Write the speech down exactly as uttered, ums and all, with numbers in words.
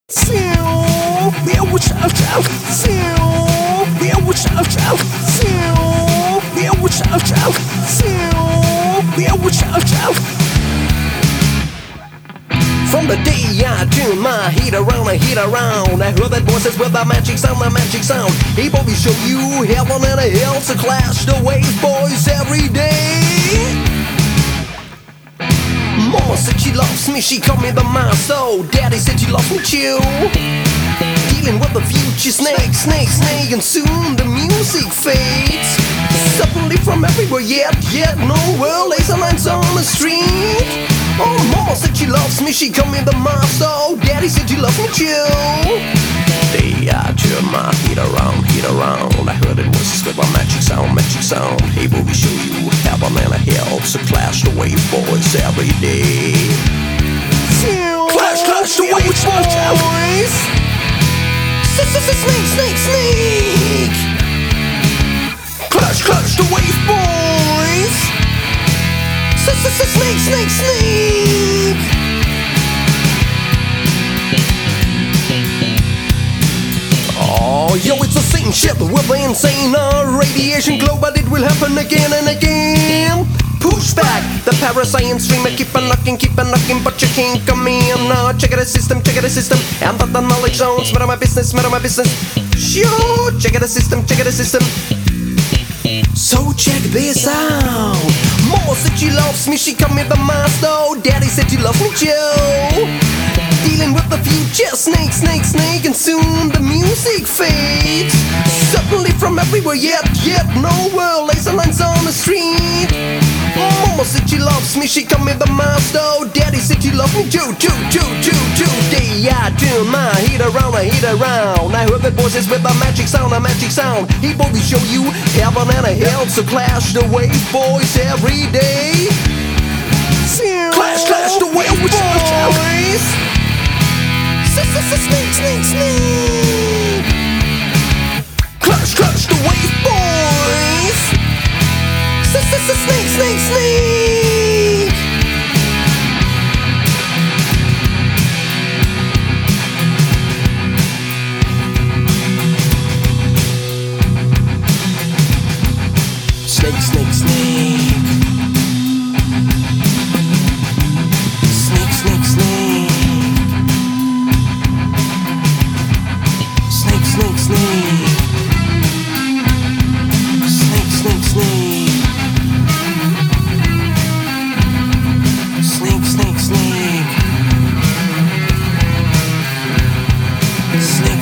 From the day I turn my heat around, I heat around, I heard that voices with a magic sound, a magic sound. He will show you heaven and a hell to clash the waves, boys, every day. Mama said she loves me, she called me the master. Daddy said she loves me too. Dealing with the future, snake, snake, snake, and soon the music fades. Suddenly from everywhere, yet, yet nowhere, laser lines on the street. Oh, mama said she loves me, she called me the master. Daddy said she loves me too. Day I turn my heat around, heat around, I heard it was with a magic sound, magic sound. Hey, will we show you heaven and a hell to clash the wave boys every day. Clash, clash the wave boys. Snake, snake, snake. Clash, clash the wave boys. Snake, snake, snake. Oh, yo, it's the same shit with the insane uh, radiation glow, but it will happen again and again. Push back the parascience stream, keep on knocking, keep on knocking, but you can't come in. Uh, check out the system, check out the system, and that the knowledge zones, matter my business, matter my business. Sure, check out the system, check out the system. So check this out. Mama said she loves me, she called me the master. Daddy said she loves me too. Dealing with the future, snake, snake, snake, and soon the music fades. Suddenly from everywhere, yet, yet nowhere, laser lines on the street. Mama said she loves me, she called me the master. Daddy said she loves me too, too, too, too, too. Day I turn my heat around, I heat around, I heard the voices with a magic sound, a magic sound. He will show you heaven and a hell, so clash the wave boys every day. Clash, clash the wave boys. Snake, snake, snake. Clash, clash the wave boys. Snake, snake, snake. Snake, snake, snake. Snake, snake, snake. Snake, snake, snake. Snake, snake, snake. Snake, snake, snake. Snake.